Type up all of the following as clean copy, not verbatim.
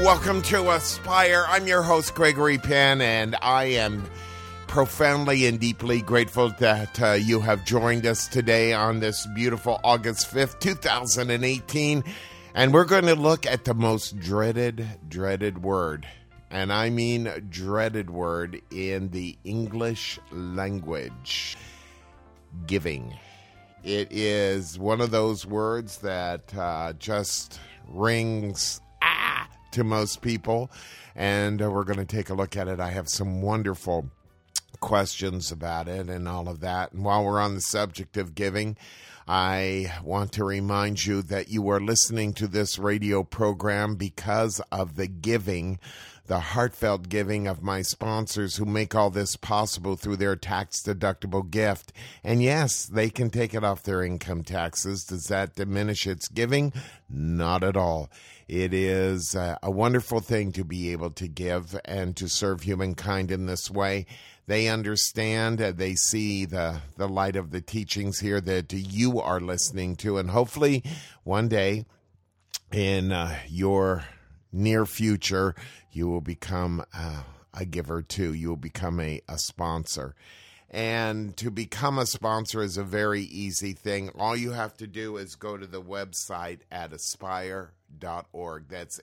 welcome to Aspire. I'm your host, Gregory Penn, and I am profoundly and deeply grateful that you have joined us today on this beautiful August 5th, 2018. And we're going to look at the most dreaded word. And I mean dreaded word in the English language. Giving. It is one of those words that just rings to most people, and we're going to take a look at it. I have some wonderful questions about it and all of that. And while we're on the subject of giving, I want to remind you that you are listening to this radio program because of the giving, the heartfelt giving of my sponsors who make all this possible through their tax-deductible gift. And yes, they can take it off their income taxes. Does that diminish its giving? Not at all. It is a wonderful thing to be able to give and to serve humankind in this way. They understand, they see the light of the teachings here that you are listening to, and hopefully one day in your near future, you will become a giver too. You will become a sponsor. And to become a sponsor is a very easy thing. All you have to do is go to the website at aspire.org. That's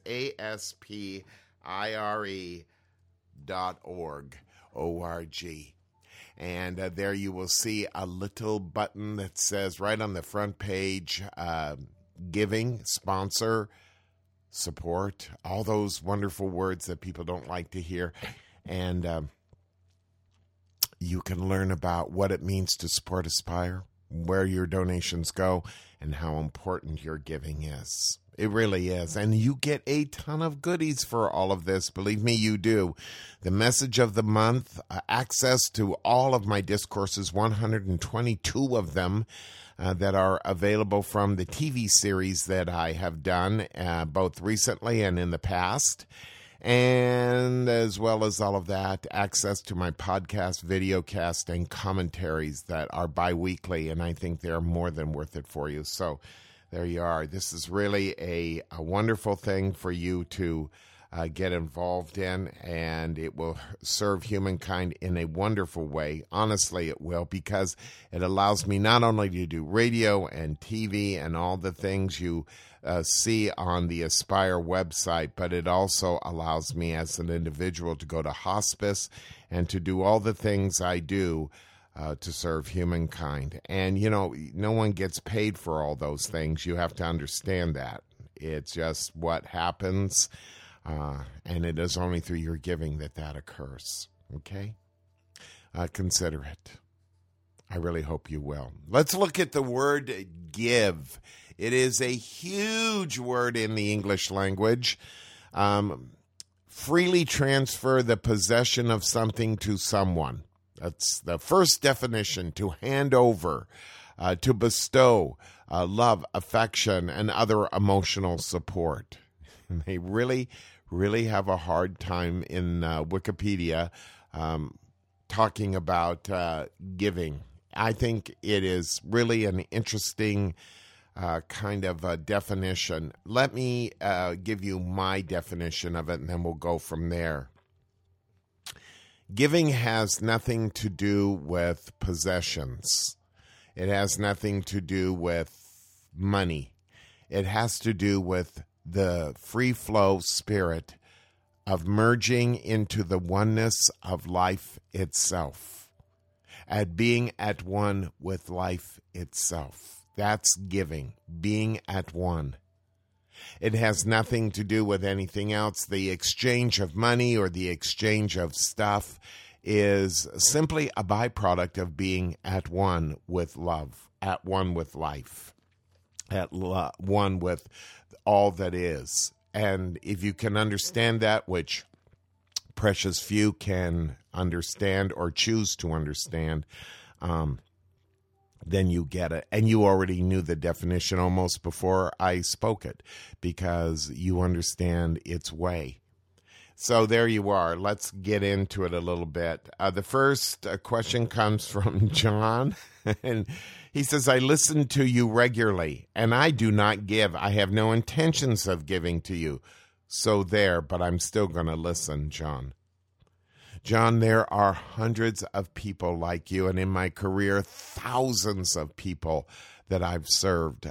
ASPIRE.org. O-R-G. And there you will see a little button that says right on the front page, giving, sponsor, support, all those wonderful words that people don't like to hear. And you can learn about what it means to support Aspire, where your donations go, and how important your giving is. It really is. And you get a ton of goodies for all of this. Believe me, you do. The message of the month, access to all of my discourses, 122 of them that are available from the TV series that I have done, both recently and in the past. And as well as all of that, access to my podcast, videocast, and commentaries that are bi-weekly, and I think they're more than worth it for you. So there you are. This is really a wonderful thing for you to get involved in, and it will serve humankind in a wonderful way. Honestly, it will, because it allows me not only to do radio and TV and all the things you see on the Aspire website, but it also allows me as an individual to go to hospice and to do all the things I do to serve humankind. And, you know, no one gets paid for all those things. You have to understand that. It's just what happens, and it is only through your giving that occurs. Okay? Consider it. I really hope you will. Let's look at the word give. It is a huge word in the English language. Freely transfer the possession of something to someone. That's the first definition: to hand over, to bestow love, affection, and other emotional support. And they really have a hard time in Wikipedia talking about giving. I think it is really an interesting kind of a definition. Let me give you my definition of it, and then we'll go from there. Giving has nothing to do with possessions. It has nothing to do with money. It has to do with the free flow spirit of merging into the oneness of life itself, at being at one with life itself. That's giving, being at one. It has nothing to do with anything else. The exchange of money or the exchange of stuff is simply a byproduct of being at one with love, at one with life, at one with all that is. And if you can understand that, which precious few can understand or choose to understand, then you get it. And you already knew the definition almost before I spoke it, because you understand its way. So there you are. Let's get into it a little bit. The first question comes from John, and he says, I listen to you regularly, and I do not give. I have no intentions of giving to you. So there, but I'm still going to listen, John. John, there are hundreds of people like you, and in my career, thousands of people that I've served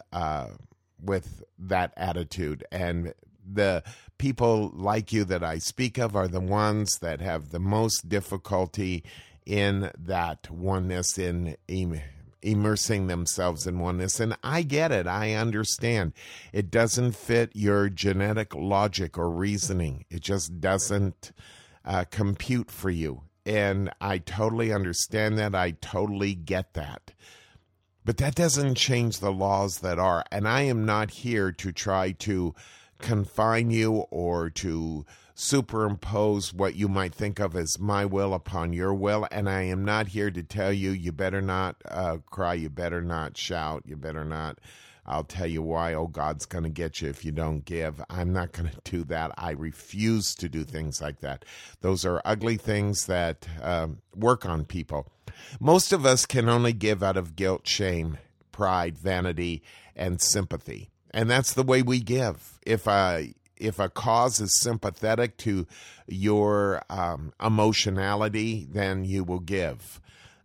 with that attitude. And the people like you that I speak of are the ones that have the most difficulty in that oneness, in immersing themselves in oneness. And I get it. I understand. It doesn't fit your genetic logic or reasoning. It just doesn't compute for you. And I totally understand that. I totally get that. But that doesn't change the laws that are. And I am not here to try to confine you or to superimpose what you might think of as my will upon your will. And I am not here to tell you, you better not cry, you better not shout, you better not, I'll tell you why, oh, God's going to get you if you don't give. I'm not going to do that. I refuse to do things like that. Those are ugly things that work on people. Most of us can only give out of guilt, shame, pride, vanity, and sympathy. And that's the way we give. If a cause is sympathetic to your emotionality, then you will give.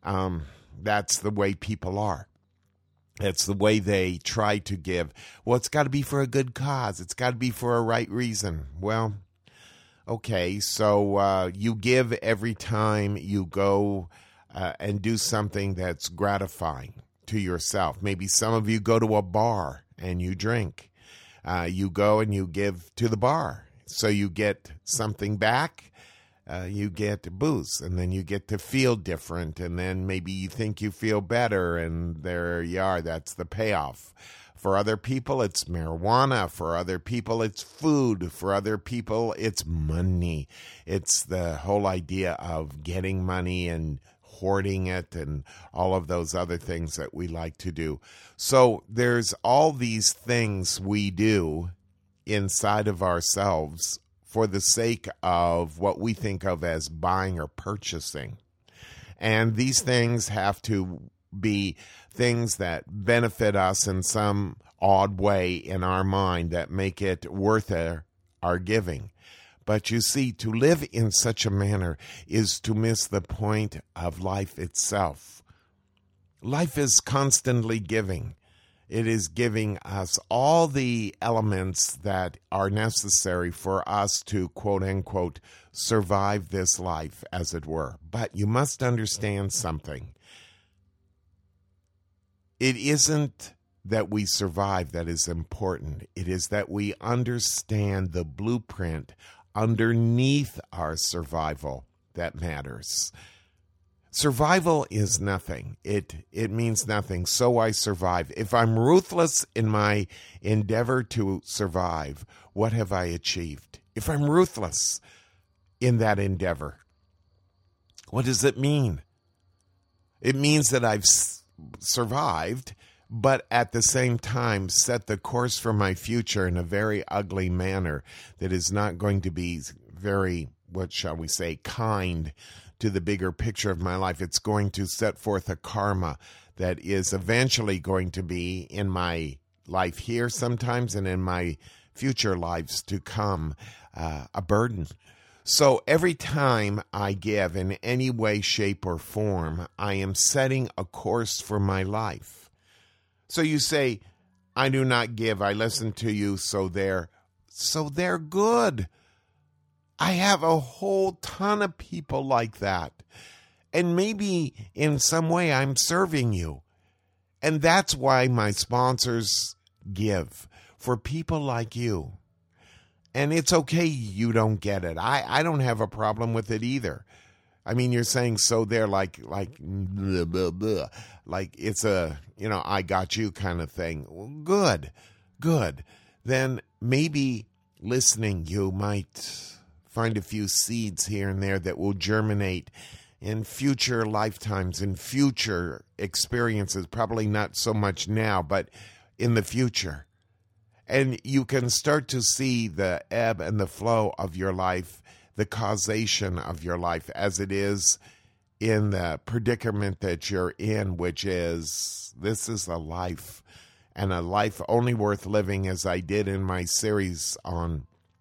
That's the way people are. It's the way they try to give. Well, it's got to be for a good cause. It's got to be for a right reason. Well, okay, so you give every time you go and do something that's gratifying to yourself. Maybe some of you go to a bar and you drink. You go and you give to the bar. So you get something back. You get booze, and then you get to feel different, and then maybe you think you feel better, and there you are. That's the payoff. For other people, it's marijuana. For other people, it's food. For other people, it's money. It's the whole idea of getting money and hoarding it and all of those other things that we like to do. So there's all these things we do inside of ourselves for the sake of what we think of as buying or purchasing. And these things have to be things that benefit us in some odd way in our mind that make it worth our giving. But you see, to live in such a manner is to miss the point of life itself. Life is constantly giving. It is giving us all the elements that are necessary for us to, quote unquote, survive this life, as it were. But you must understand something. It isn't that we survive that is important. It is that we understand the blueprint underneath our survival that matters. Survival is nothing. It means nothing. So I survive. If I'm ruthless in my endeavor to survive, what have I achieved? If I'm ruthless in that endeavor, what does it mean? It means that I've survived, but at the same time set the course for my future in a very ugly manner that is not going to be very, what shall we say, kind to the bigger picture of my life. It's going to set forth a karma that is eventually going to be in my life here sometimes and in my future lives to come a burden. So every time I give in any way, shape, or form, I am setting a course for my life. So you say, I do not give, I listen to you, so they're good. I have a whole ton of people like that. And maybe in some way I'm serving you. And that's why my sponsors give, for people like you. And it's okay you don't get it. I don't have a problem with it either. I mean, you're saying so they're like blah, blah, blah. Like it's a, I got you kind of thing. Well, good. Then maybe listening, you might find a few seeds here and there that will germinate in future lifetimes, in future experiences, probably not so much now, but in the future. And you can start to see the ebb and the flow of your life, the causation of your life as it is in the predicament that you're in, which is, this is a life, and a life only worth living, as I did in my series on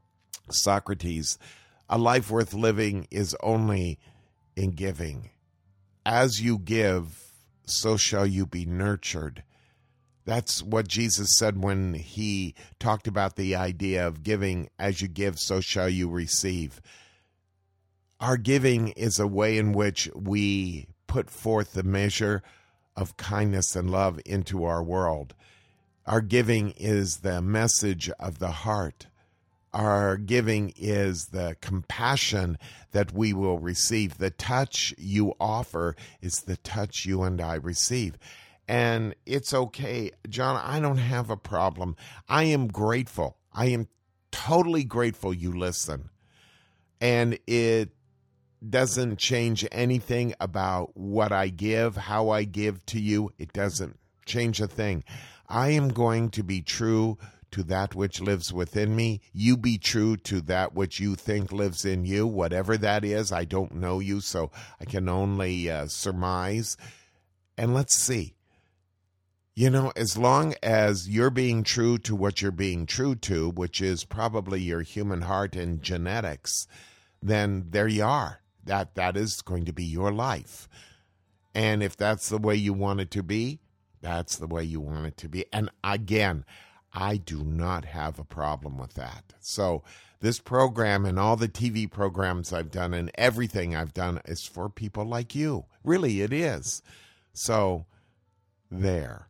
Socrates, a life worth living is only in giving. As you give, so shall you be nurtured. That's what Jesus said when he talked about the idea of giving. As you give, so shall you receive. Our giving is a way in which we put forth the measure of kindness and love into our world. Our giving is the message of the heart. Our giving is the compassion that we will receive. The touch you offer is the touch you and I receive. And it's okay, John, I don't have a problem. I am grateful. I am totally grateful you listen. And it doesn't change anything about what I give, how I give to you. It doesn't change a thing. I am going to be true to that which lives within me. You be true to that which you think lives in you, whatever that is. I don't know you, so I can only surmise. And let's see. You know, as long as you're being true to what you're being true to, which is probably your human heart and genetics, then there you are. That is going to be your life. And if that's the way you want it to be, that's the way you want it to be. And again, I do not have a problem with that. So this program and all the TV programs I've done and everything I've done is for people like you. Really, it is. So there.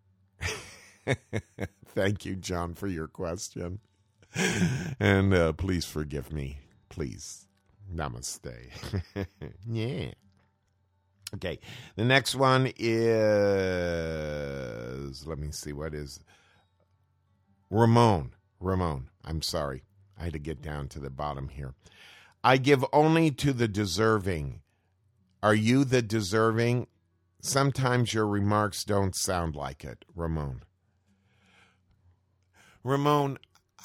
Thank you, John, for your question. And please forgive me. Please. Namaste. Yeah. Okay. The next one is, let me see, what is Ramon. I'm sorry. I had to get down to the bottom here. I give only to the deserving. Are you the deserving? Sometimes your remarks don't sound like it, Ramon. Ramon,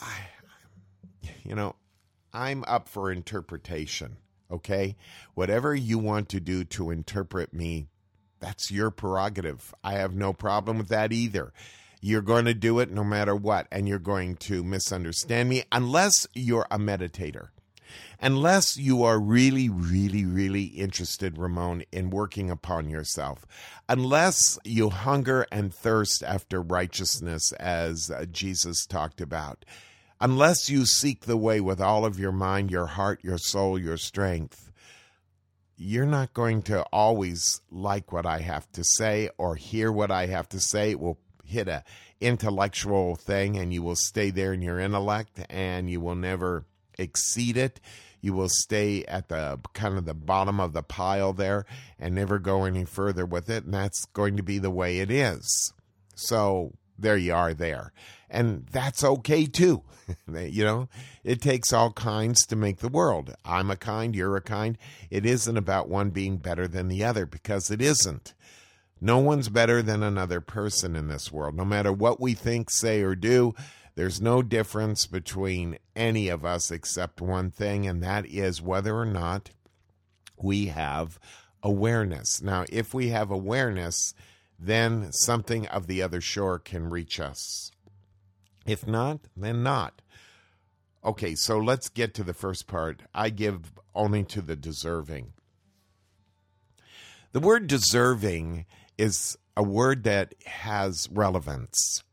I'm up for interpretation, okay? Whatever you want to do to interpret me, that's your prerogative. I have no problem with that either. You're going to do it no matter what, and you're going to misunderstand me unless you're a meditator. Unless you are really, really, really interested, Ramon, in working upon yourself. Unless you hunger and thirst after righteousness, as Jesus talked about. Unless you seek the way with all of your mind, your heart, your soul, your strength, you're not going to always like what I have to say or hear what I have to say. It will hit a intellectual thing, and you will stay there in your intellect, and you will never exceed it. You will stay at the kind of the bottom of the pile there and never go any further with it, and that's going to be the way it is. So there you are there. And that's okay too. It takes all kinds to make the world. I'm a kind, you're a kind. It isn't about one being better than the other, because it isn't. No one's better than another person in this world. No matter what we think, say, or do, there's no difference between any of us except one thing, and that is whether or not we have awareness. Now, if we have awareness, then something of the other shore can reach us. If not, then not. Okay, so let's get to the first part. I give only to the deserving. The word deserving is a word that has relevance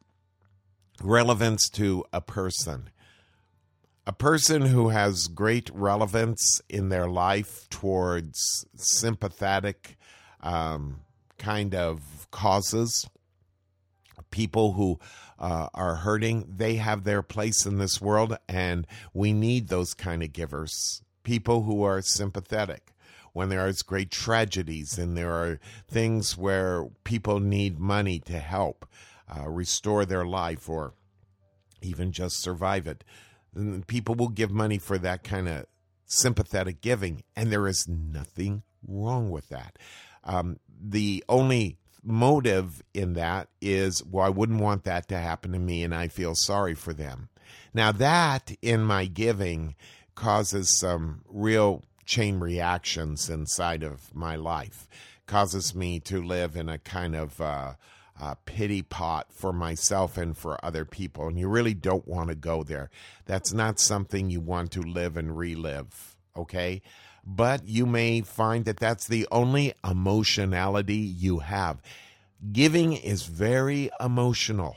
to a person. A person who has great relevance in their life towards sympathetic kind of causes, people who are hurting, they have their place in this world, and we need those kind of givers, people who are sympathetic. When there are great tragedies and there are things where people need money to help restore their life or even just survive it, then people will give money for that kind of sympathetic giving, and there is nothing wrong with that. The only motive in that is, well, I wouldn't want that to happen to me, and I feel sorry for them. Now that, in my giving, causes some real chain reactions inside of my life, causes me to live in a kind of pity pot for myself and for other people, and you really don't want to go there. That's not something you want to live and relive, okay? But you may find that that's the only emotionality you have. Giving is very emotional,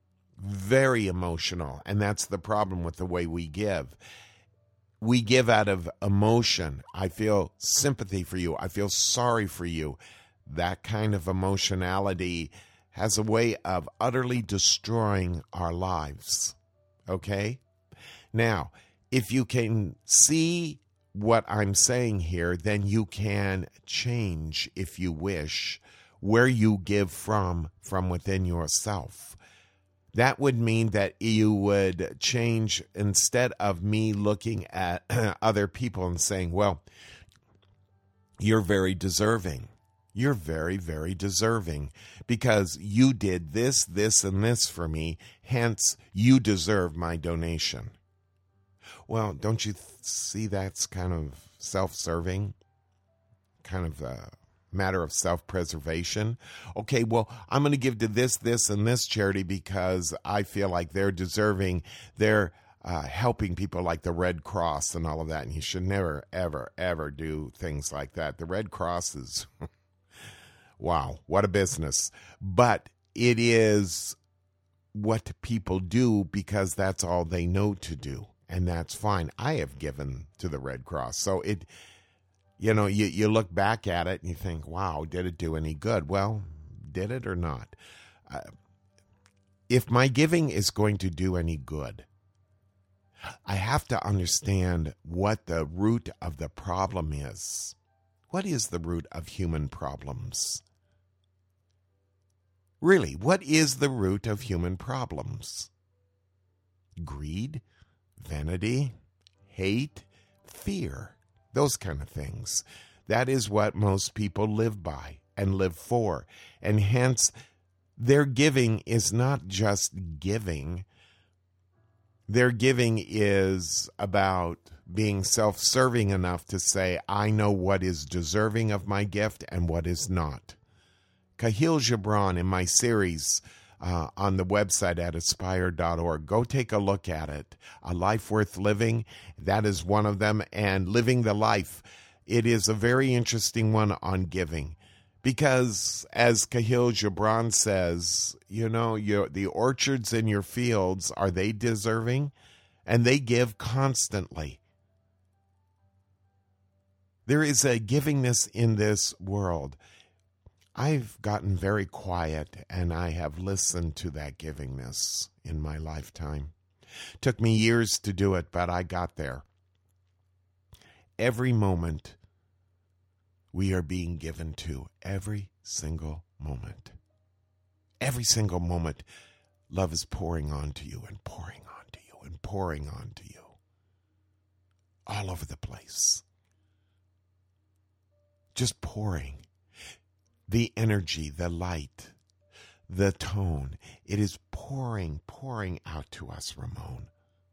and that's the problem with the way we give. We give out of emotion. I feel sympathy for you. I feel sorry for you. That kind of emotionality has a way of utterly destroying our lives, okay? Now, if you can see what I'm saying here, then you can change, if you wish, where you give from within yourself. That would mean that you would change, instead of me looking at other people and saying, well, you're very deserving. You're very, very deserving because you did this, this, and this for me. Hence, you deserve my donation. Well, don't you see that's kind of self-serving? Kind of a matter of self-preservation. Okay, well, I'm going to give to this, this, and this charity because I feel like they're deserving. They're helping people like the Red Cross and all of that. And you should never, ever, ever do things like that. The Red Cross is... wow, what a business. But it is what people do because that's all they know to do. And that's fine. I have given to the Red Cross. So you look back at it and you think, wow, did it do any good? Well, did it or not? If my giving is going to do any good, I have to understand what the root of the problem is. What is the root of human problems? Really, what is the root of human problems? Greed, vanity, hate, fear, those kind of things. That is what most people live by and live for. And hence, their giving is not just giving. Their giving is about being self-serving enough to say, I know what is deserving of my gift and what is not. Kahlil Gibran, in my series on the website at aspire.org, go take a look at it. A Life Worth Living, that is one of them, and Living the Life. It is a very interesting one on giving because, as Kahlil Gibran says, the orchards in your fields, are they deserving? And they give constantly. There is a givingness in this world. I've gotten very quiet, and I have listened to that givingness in my lifetime. Took me years to do it, but I got there. Every moment we are being given to, every single moment. Every single moment, love is pouring onto you and pouring onto you and pouring onto you. All over the place. Just pouring. The energy, the light, the tone, it is pouring out to us, Ramon.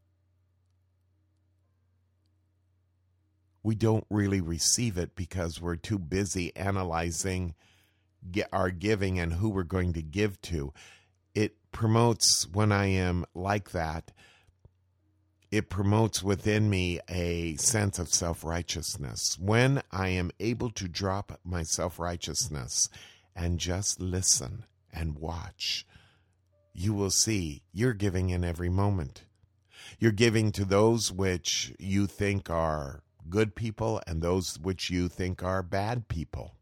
We don't really receive it because we're too busy analyzing our giving and who we're going to give to. It promotes, when I am like that, it promotes within me a sense of self-righteousness. When I am able to drop my self-righteousness and just listen and watch, you will see you're giving in every moment. You're giving to those which you think are good people and those which you think are bad people.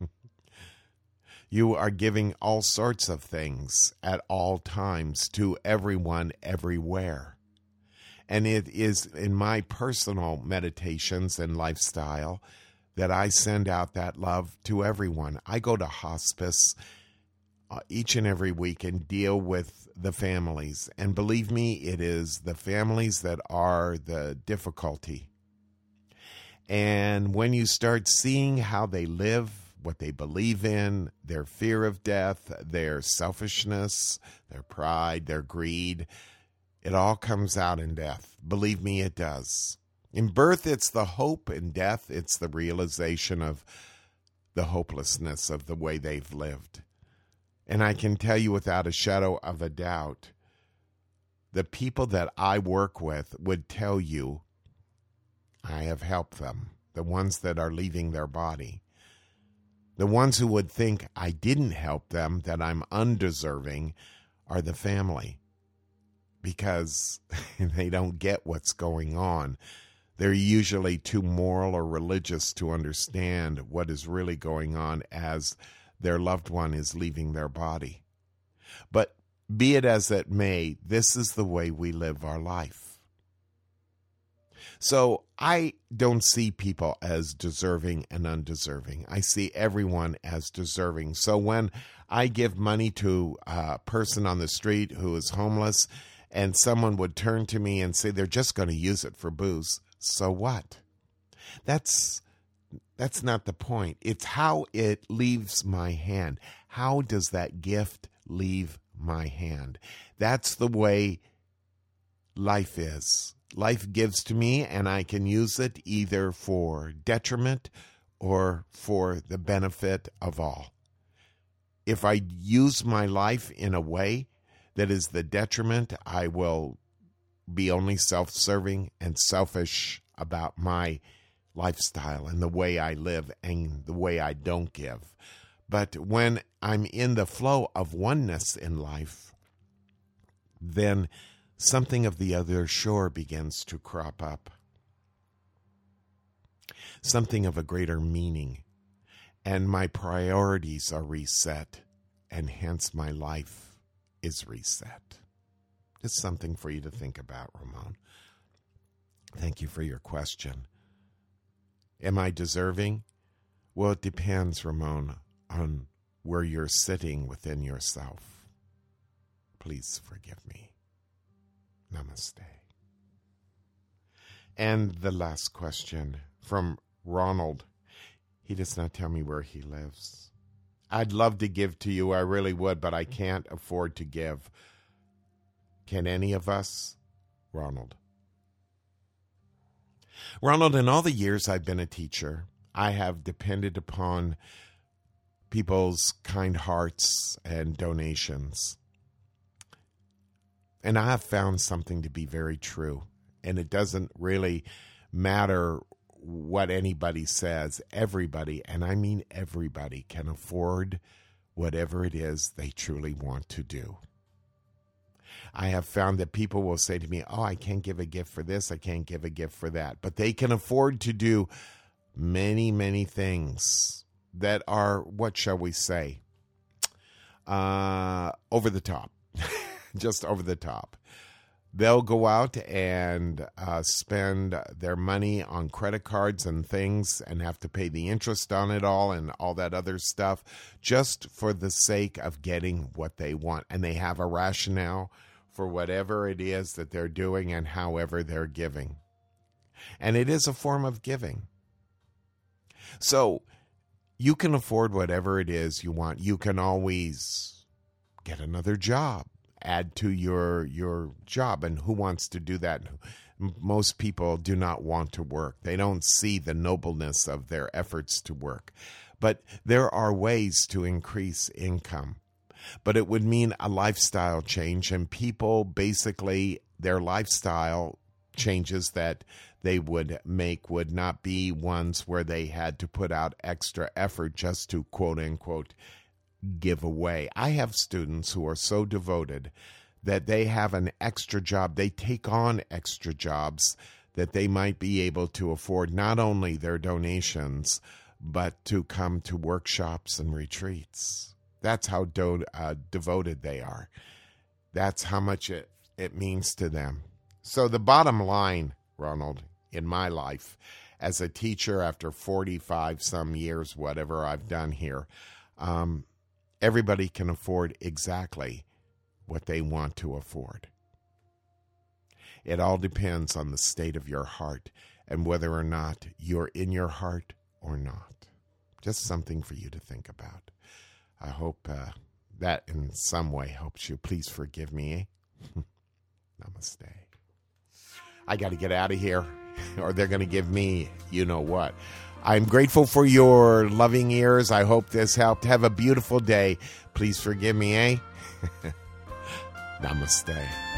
You are giving all sorts of things at all times to everyone, everywhere. And it is in my personal meditations and lifestyle that I send out that love to everyone. I go to hospice each and every week and deal with the families. And believe me, it is the families that are the difficulty. And when you start seeing how they live, what they believe in, their fear of death, their selfishness, their pride, their greed, it all comes out in death. Believe me, it does. In birth, it's the hope. In death, it's the realization of the hopelessness of the way they've lived. And I can tell you without a shadow of a doubt, the people that I work with would tell you I have helped them, the ones that are leaving their body. The ones who would think I didn't help them, that I'm undeserving, are the family, because they don't get what's going on. They're usually too moral or religious to understand what is really going on as their loved one is leaving their body. But be it as it may, this is the way we live our life. So I don't see people as deserving and undeserving. I see everyone as deserving. So when I give money to a person on the street who is homeless, and someone would turn to me and say they're just going to use it for booze, so what? That's not the point. It's how it leaves my hand. How does that gift leave my hand? That's the way life is. Life gives to me, and I can use it either for detriment or for the benefit of all. If I use my life in a way that is the detriment, I will be only self-serving and selfish about my lifestyle and the way I live and the way I don't give. But when I'm in the flow of oneness in life, then something of the other shore begins to crop up. Something of a greater meaning. And my priorities are reset, and hence my life is reset. Just something for you to think about, Ramon. Thank you for your question. Am I deserving? Well, it depends, Ramon, on where you're sitting within yourself. Please forgive me. Namaste. And the last question from Ronald. He does not tell me where he lives. I'd love to give to you, I really would, but I can't afford to give. Can any of us? Ronald. Ronald, in all the years I've been a teacher, I have depended upon people's kind hearts and donations. And I have found something to be very true. And it doesn't really matter what anybody says. Everybody, and I mean everybody, can afford whatever it is they truly want to do. I have found that people will say to me, oh, I can't give a gift for this, I can't give a gift for that. But they can afford to do many, many things that are, what shall we say, over the top. Just over the top. They'll go out and spend their money on credit cards and things and have to pay the interest on it all and all that other stuff just for the sake of getting what they want. And they have a rationale for whatever it is that they're doing and however they're giving. And it is a form of giving. So you can afford whatever it is you want. You can always get another job. Add to your job. And who wants to do that? Most people do not want to work. They don't see the nobleness of their efforts to work. But there are ways to increase income. But it would mean a lifestyle change, and people basically, their lifestyle changes that they would make would not be ones where they had to put out extra effort just to quote unquote give away. I have students who are so devoted that they have an extra job. They take on extra jobs that they might be able to afford not only their donations, but to come to workshops and retreats. That's how devoted they are. That's how much it means to them. So the bottom line, Ronald, in my life, as a teacher after 45 some years, whatever I've done here, everybody can afford exactly what they want to afford. It all depends on the state of your heart and whether or not you're in your heart or not. Just something for you to think about. I hope that in some way helps you. Please forgive me. Namaste. I got to get out of here or they're going to give me you know what. I'm grateful for your loving ears. I hope this helped. Have a beautiful day. Please forgive me, eh? Namaste.